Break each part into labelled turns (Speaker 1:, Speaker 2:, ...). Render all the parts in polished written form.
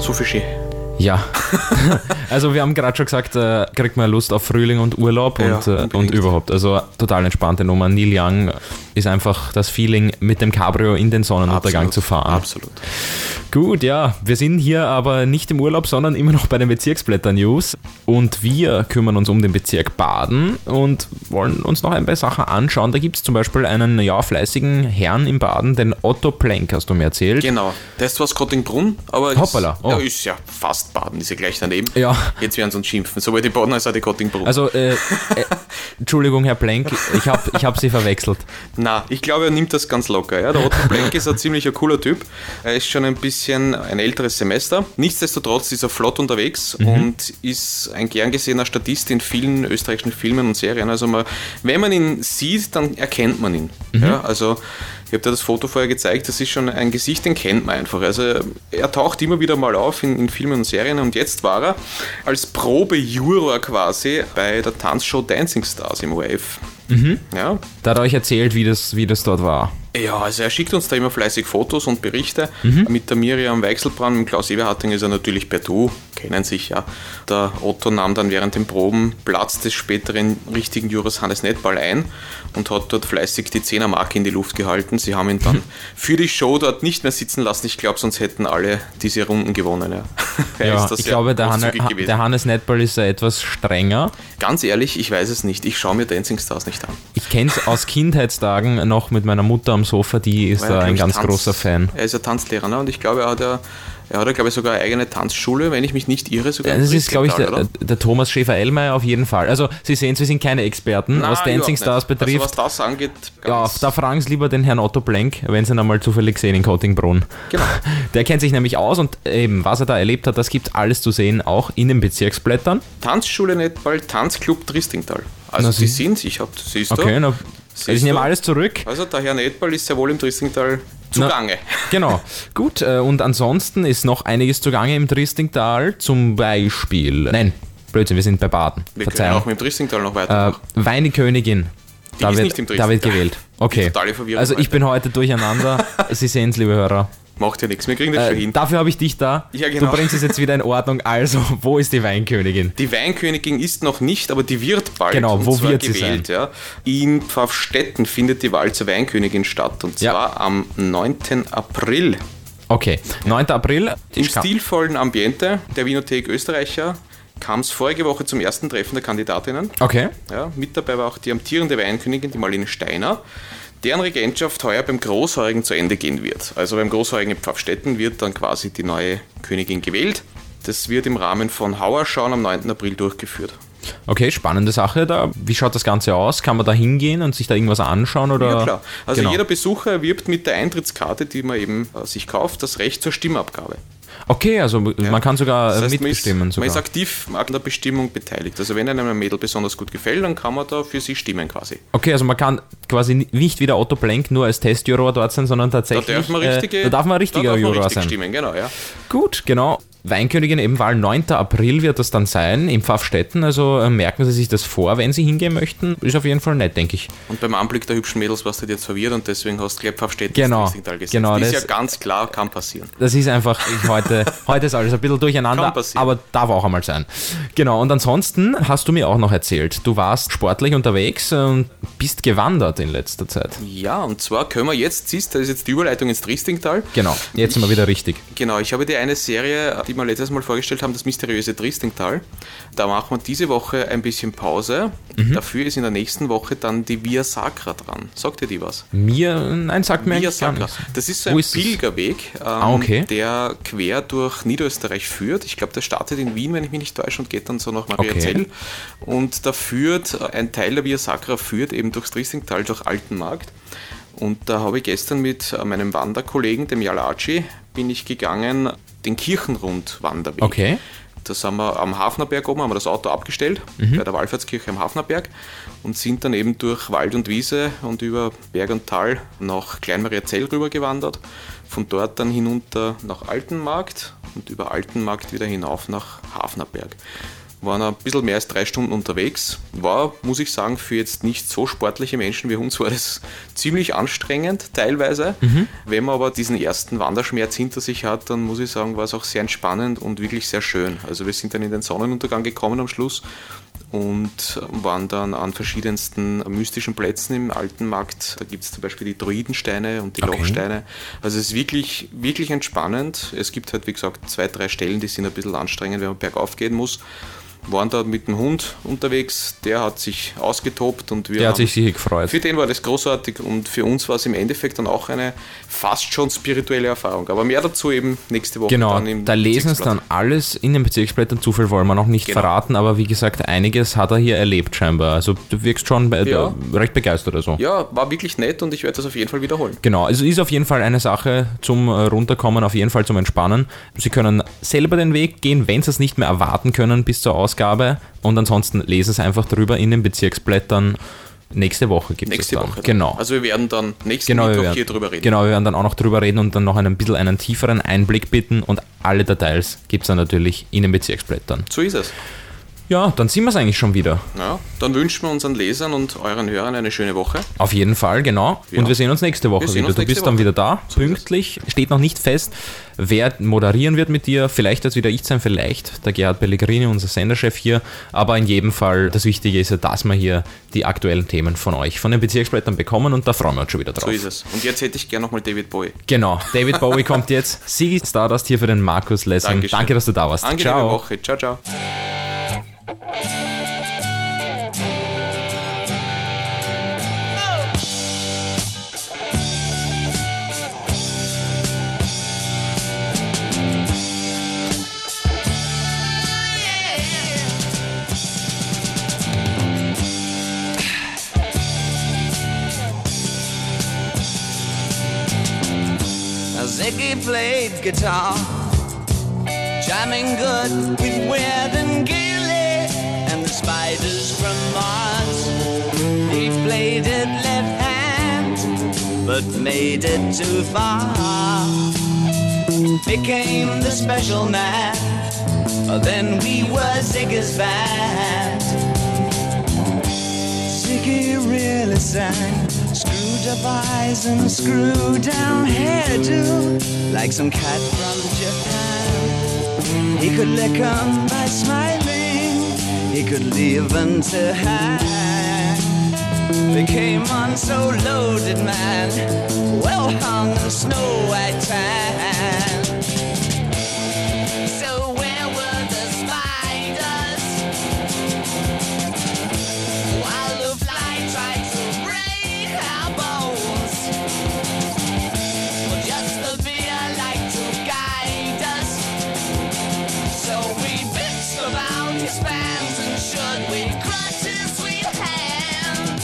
Speaker 1: viel schön.
Speaker 2: Ja, also wir haben gerade schon gesagt, kriegt man Lust auf Frühling und Urlaub und überhaupt. Also total entspannte Nummer. Neil Young ist einfach das Feeling, mit dem Cabrio in den Sonnenuntergang zu fahren.
Speaker 1: Absolut.
Speaker 2: Gut, ja, wir sind hier aber nicht im Urlaub, sondern immer noch bei den Bezirksblätter-News. Und wir kümmern uns um den Bezirk Baden und wollen uns noch ein paar Sachen anschauen. Da gibt es zum Beispiel einen fleißigen Herrn im Baden, den Otto Plenk, hast du mir erzählt.
Speaker 1: Genau, der ist zwar aus Kottingbrunn, aber
Speaker 2: Hoppala.
Speaker 1: Ist ja fast Baden, ist ja gleich daneben.
Speaker 2: Ja.
Speaker 1: Jetzt werden sie uns schimpfen, sowohl die Baden als auch die Kottingbrunn.
Speaker 2: Also, Entschuldigung, Herr Plenk, ich hab Sie verwechselt.
Speaker 1: Na, ich glaube, er nimmt das ganz locker. Ja? Der Otto Plenk ist ein ziemlich cooler Typ. Er ist schon ein älteres Semester. Nichtsdestotrotz ist er flott unterwegs und ist ein gern gesehener Statist in vielen österreichischen Filmen und Serien. Also wenn man ihn sieht, dann erkennt man ihn. Ja? Also ich habe dir das Foto vorher gezeigt, das ist schon ein Gesicht, den kennt man einfach. Also er taucht immer wieder mal auf in Filmen und Serien und jetzt war er als Probejuror quasi bei der Tanzshow Dancing Stars im ORF. Ja.
Speaker 2: Da hat er euch erzählt, wie das dort war.
Speaker 1: Ja, also er schickt uns da immer fleißig Fotos und Berichte. Mit der Miriam Weichselbrand, mit Klaus Eberharting ist er natürlich per Du, kennen sich ja. Der Otto nahm dann während den Proben Platz des späteren richtigen Jurors Hannes Nettball ein und hat dort fleißig die 10er-Marke in die Luft gehalten. Sie haben ihn dann für die Show dort nicht mehr sitzen lassen. Ich glaube, sonst hätten alle diese Runden gewonnen. Ja,
Speaker 2: ich glaube, der Hannes Nettball ist ja etwas strenger.
Speaker 1: Ganz ehrlich, ich weiß es nicht. Ich schaue mir Dancing Stars nicht an.
Speaker 2: Ich kenne es aus Kindheitstagen noch mit meiner Mutter am Sofa, die ist da ein ganz großer Fan.
Speaker 1: Er ist ja Tanzlehrer, ne? Und ich glaube, er hat glaube ich, sogar eine eigene Tanzschule, wenn ich mich nicht irre. Sogar
Speaker 2: das ist, glaube ich, der Thomas Schäfer-Ellmeier auf jeden Fall. Also, Sie sehen, wir sind keine Experten, was Dancing Stars betrifft.
Speaker 1: Also, was das angeht,
Speaker 2: da fragen Sie lieber den Herrn Otto Plenk, wenn Sie ihn einmal zufällig sehen in Kottingbrunn.
Speaker 1: Genau.
Speaker 2: Der kennt sich nämlich aus und eben, was er da erlebt hat, das gibt alles zu sehen, auch in den Bezirksblättern.
Speaker 1: Tanzschule Nettball, Tanzclub Tristingtal. Also, Sie sind, siehst du.
Speaker 2: Okay, ich nehme alles zurück.
Speaker 1: Also, der Herr Nettball ist sehr wohl im Tristingtal zugange.
Speaker 2: Genau. Gut, und ansonsten ist noch einiges zugange im Tristingtal, zum Beispiel... Nein, Blödsinn, wir sind bei Baden.
Speaker 1: Wir können auch mit dem Tristingtal noch weiter.
Speaker 2: Weinkönigin.
Speaker 1: Die ist nicht im Tristingtal.
Speaker 2: Da wird gewählt. Okay.
Speaker 1: Totale Verwirrung.
Speaker 2: Also ich bin heute durcheinander. Sie sehen es, liebe Hörer.
Speaker 1: Macht ja nichts, wir kriegen das schon hin.
Speaker 2: Dafür habe ich dich da.
Speaker 1: Ja, genau.
Speaker 2: Du bringst es jetzt wieder in Ordnung. Also, wo ist die Weinkönigin?
Speaker 1: Die Weinkönigin ist noch nicht, aber die wird bald.
Speaker 2: Genau, wo wird sie sein?
Speaker 1: Ja. In Pfaffstätten findet die Wahl zur Weinkönigin statt und zwar am 9. April.
Speaker 2: Okay, 9. April.
Speaker 1: Im stilvollen Ambiente der Winothek Österreicher kam es vorige Woche zum ersten Treffen der Kandidatinnen.
Speaker 2: Okay.
Speaker 1: Ja, mit dabei war auch die amtierende Weinkönigin, die Marlene Steiner, deren Regentschaft heuer beim Großheurigen zu Ende gehen wird. Also beim Großheurigen in Pfaffstätten wird dann quasi die neue Königin gewählt. Das wird im Rahmen von Hauerschauen am 9. April durchgeführt.
Speaker 2: Okay, spannende Sache da. Wie schaut das Ganze aus? Kann man da hingehen und sich da irgendwas anschauen? Oder?
Speaker 1: Ja, klar. Also jeder Besucher erwirbt mit der Eintrittskarte, die man eben sich kauft, das Recht zur Stimmabgabe.
Speaker 2: Okay, also man kann sogar mitbestimmen.
Speaker 1: Man ist aktiv an der Bestimmung beteiligt. Also wenn einem ein Mädel besonders gut gefällt, dann kann man da für sie stimmen quasi.
Speaker 2: Okay, also man kann quasi nicht wie der Otto Plenk nur als Testjuror dort sein, sondern tatsächlich...
Speaker 1: Da darf man
Speaker 2: richtiger Juror sein.
Speaker 1: Stimmen, genau, ja.
Speaker 2: Gut, genau. Weinkönigin eben Wahl 9. April wird das dann sein, in Pfaffstätten. Also merken Sie sich das vor, wenn Sie hingehen möchten. Ist auf jeden Fall nett, denke ich.
Speaker 1: Und beim Anblick der hübschen Mädels warst du jetzt verwirrt und deswegen hast du gleich Pfaffstätten
Speaker 2: ins
Speaker 1: Tristingtal gesetzt.
Speaker 2: Genau,
Speaker 1: das ist ja ganz klar, kann passieren.
Speaker 2: Das ist einfach, heute ist alles ein bisschen durcheinander, aber darf auch einmal sein. Genau, und ansonsten hast du mir auch noch erzählt, du warst sportlich unterwegs und bist gewandert in letzter Zeit.
Speaker 1: Ja, und zwar können wir jetzt, siehst du, das ist jetzt die Überleitung ins Tristingtal.
Speaker 2: Genau, jetzt sind wir wieder richtig.
Speaker 1: Genau, ich habe dir eine Serie, die wir letztes Mal vorgestellt haben, das mysteriöse Tristingtal. Da machen wir diese Woche ein bisschen Pause. Dafür ist in der nächsten Woche dann die Via Sacra dran. Sagt dir die was?
Speaker 2: Nein, sagt mir eigentlich gar nichts.
Speaker 1: Das ist so ein Pilgerweg, der quer durch Niederösterreich führt. Ich glaube, der startet in Wien, wenn ich mich nicht täusche, und geht dann so nach Mariazell. Okay. Und da führt, ein Teil der Via Sacra führt eben durchs Tristingtal, durch Altenmarkt. Und da habe ich gestern mit meinem Wanderkollegen, dem Jalaci, bin ich gegangen, den Kirchenrund-Wanderweg.
Speaker 2: Okay.
Speaker 1: Da sind wir am Hafnerberg oben, haben wir das Auto abgestellt, bei der Wallfahrtskirche am Hafnerberg, und sind dann eben durch Wald und Wiese und über Berg und Tal nach Kleinmariazell rüber gewandert. Von dort dann hinunter nach Altenmarkt und über Altenmarkt wieder hinauf nach Hafnerberg. waren ein bisschen mehr als 3 Stunden unterwegs. War, muss ich sagen, für jetzt nicht so sportliche Menschen wie uns war das ziemlich anstrengend teilweise. Wenn man aber diesen ersten Wanderschmerz hinter sich hat, dann muss ich sagen, war es auch sehr entspannend und wirklich sehr schön. Also wir sind dann in den Sonnenuntergang gekommen am Schluss und waren dann an verschiedensten mystischen Plätzen im alten Markt. Da gibt es zum Beispiel die Druidensteine und die Lochsteine. Also es ist wirklich, wirklich entspannend. Es gibt halt, wie gesagt, 2, 3 Stellen, die sind ein bisschen anstrengend, wenn man bergauf gehen muss. Waren da mit dem Hund unterwegs, der hat sich ausgetobt und
Speaker 2: der hat sich sicher gefreut.
Speaker 1: Für den war das großartig und für uns war es im Endeffekt dann auch eine fast schon spirituelle Erfahrung. Aber mehr dazu eben nächste Woche.
Speaker 2: Genau,
Speaker 1: dann im
Speaker 2: da lesen es dann alles in den Bezirksblättern. Zu viel wollen wir noch nicht verraten, aber wie gesagt, einiges hat er hier erlebt scheinbar. Also du wirkst schon recht begeistert. Also.
Speaker 1: Ja, war wirklich nett und ich werde das auf jeden Fall wiederholen.
Speaker 2: Genau, also ist auf jeden Fall eine Sache zum Runterkommen, auf jeden Fall zum Entspannen. Sie können selber den Weg gehen, wenn Sie es nicht mehr erwarten können bis zur Ausgabe. Und ansonsten lesen Sie einfach drüber in den Bezirksblättern. Nächste Woche gibt es dann. Genau.
Speaker 1: Also wir werden dann nächsten Mittwoch hier drüber reden.
Speaker 2: Genau, wir werden dann auch noch drüber reden und dann noch ein bisschen einen tieferen Einblick bitten und alle Details gibt es dann natürlich in den Bezirksblättern.
Speaker 1: So ist es.
Speaker 2: Ja, dann sind wir es eigentlich schon wieder.
Speaker 1: Ja, dann wünschen wir unseren Lesern und euren Hörern eine schöne Woche.
Speaker 2: Auf jeden Fall, genau. Ja. Und wir sehen uns nächste Woche wieder. Du bist dann wieder da, so pünktlich. Steht noch nicht fest, wer moderieren wird mit dir. Vielleicht wird es wieder ich sein, vielleicht der Gerhard Pellegrini, unser Senderchef hier. Aber in jedem Fall, das Wichtige ist ja, dass wir hier die aktuellen Themen von euch, von den Bezirksblättern bekommen und da freuen wir uns schon wieder drauf.
Speaker 1: So ist es. Und jetzt hätte ich gerne nochmal David Bowie.
Speaker 2: Genau, David Bowie kommt jetzt. Ziggy Stardust hier für den Markus Lessing.
Speaker 1: Dankeschön.
Speaker 2: Danke, dass du da warst.
Speaker 1: Angenehme Woche. Ciao, ciao.
Speaker 3: Ziggy played guitar, jamming good with Weird and Gilly and the Spiders from Mars. He played it left hand, but made it too far. Became the special man, then we were Ziggy's band. Ziggy really sang, screwed up eyes and screwed down hairdo, like some cat from Japan. He could lick 'em by smiling, he could leave them to hang. Became one so loaded man, well hung in snow white tan. So where were the spiders while the fly tried to break our bones? Well, just the beer like to guide us, so we bitched about his fans and should we crush his sweet hands.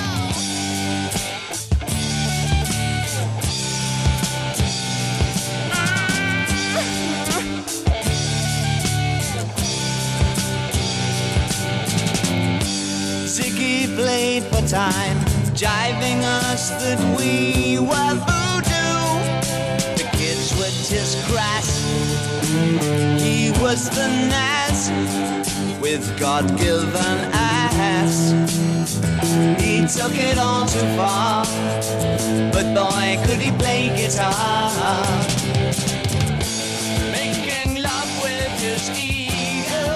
Speaker 3: Ziggy played for time, jiving us that we were voodoo. The kids were just crass, he was the Nas with God-given ass. He took it all too far, but boy could he play guitar. Making love with his ego,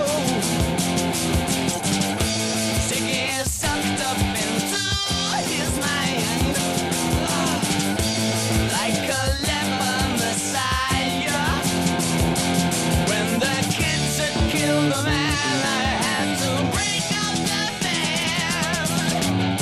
Speaker 3: Ziggy sucked up into his mind, like a leper messiah. When the kids had killed the man, I had to break up the band.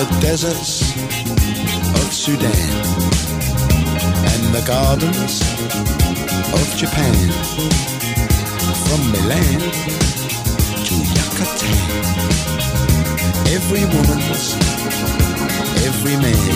Speaker 4: the deserts of Sudan and the gardens of Japan, from Milan to Yucatan. Every woman's, every man.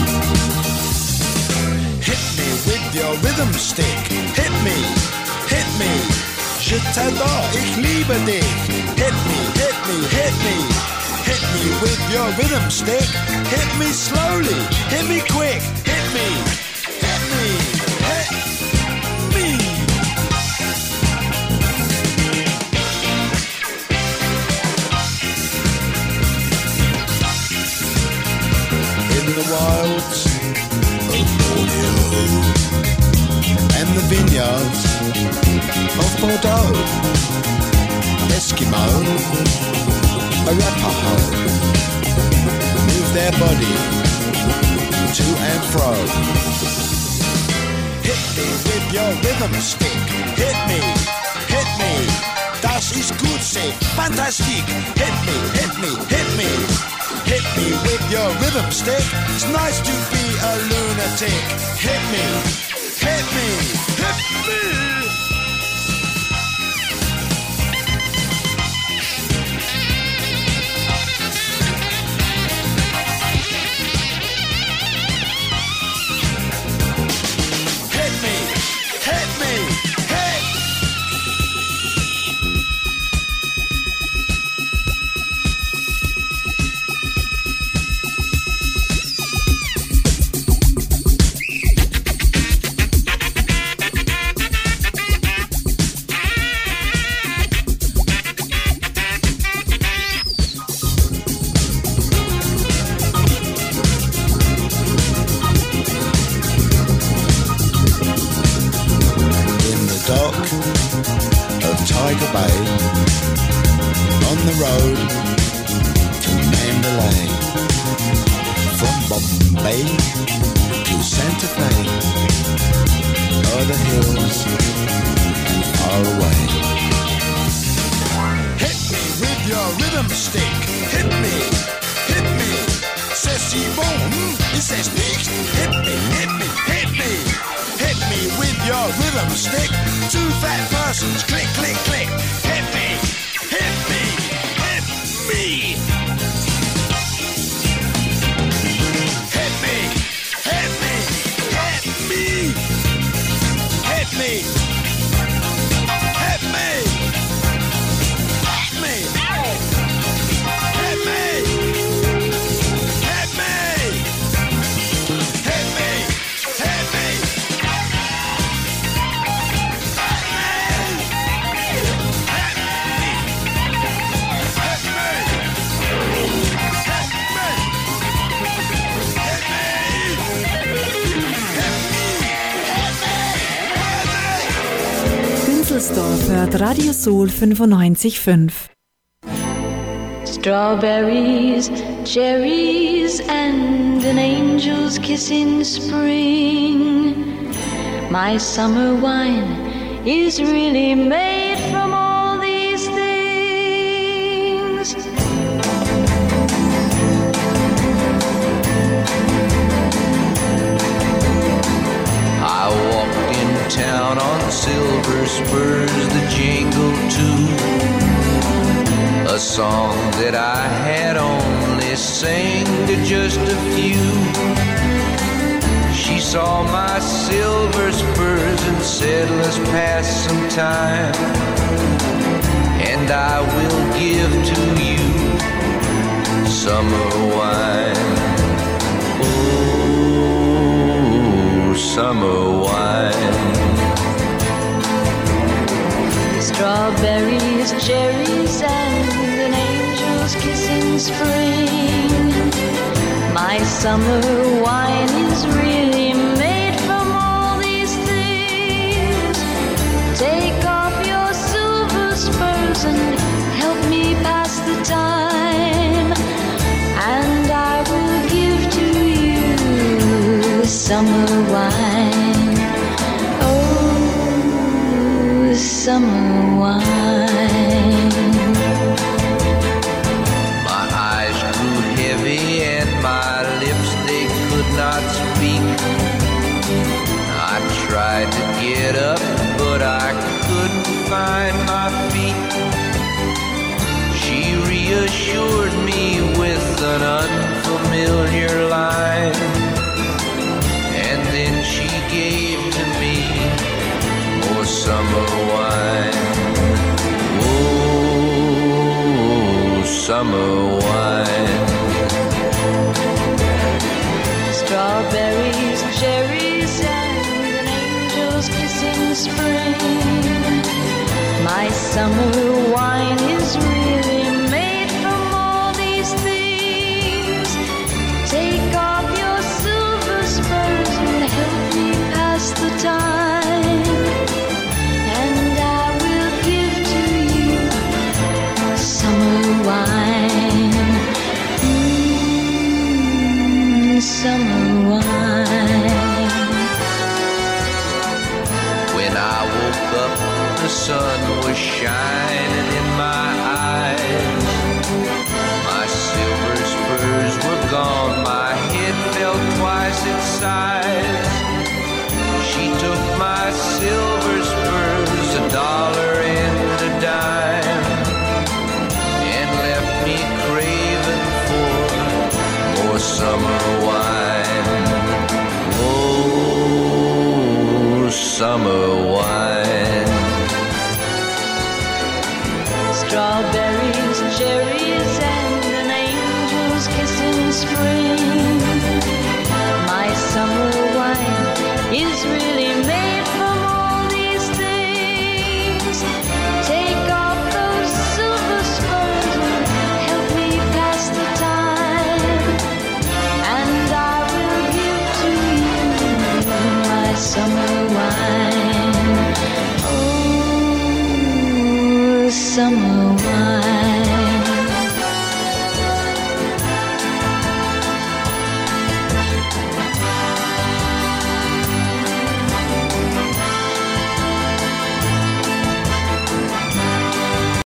Speaker 4: Hit me with your rhythm stick. Hit me, hit me. Je t'adore, ich liebe dich. Hit me, hit me, hit me. Hit me with your rhythm stick. Hit me slowly, hit me quick. Hit me, hit me, hit me. In the wilds of Borneo and the vineyards of Bordeaux, Eskimo, Arapaho, move their body to and fro. Hit me with your rhythm stick. Hit me, hit me. Das ist gut, say, fantastic. Hit me, hit me, hit me. Hit me with your rhythm stick. It's nice to be a lunatic. Hit me, hit me, hit me.
Speaker 5: Hört Radio Soul 95.5.
Speaker 6: Strawberries, cherries, and an angel's kiss in spring. My summer wine is really made from all these things.
Speaker 7: I walked in town on silver spurs that jingle too, a song that I had only sang to just a few. She saw my silver spurs and said, let's pass some time, and I will give to you summer wine. Oh, summer wine.
Speaker 6: Strawberries, cherries, and an angel's kiss in spring. My summer wine is really made from all these things. Take off your silver spurs and help me pass the time, and I will give to you summer wine. Oh, summer wine.
Speaker 7: My eyes grew heavy and my summer wine.
Speaker 6: Strawberries, cherries, and an angel's kiss in spring. My summer wine is really made from all these things. Take off your silver spurs and help me pass the time, and I will give to you summer wine. Summer wine.
Speaker 7: When I woke up, the sun was shining in my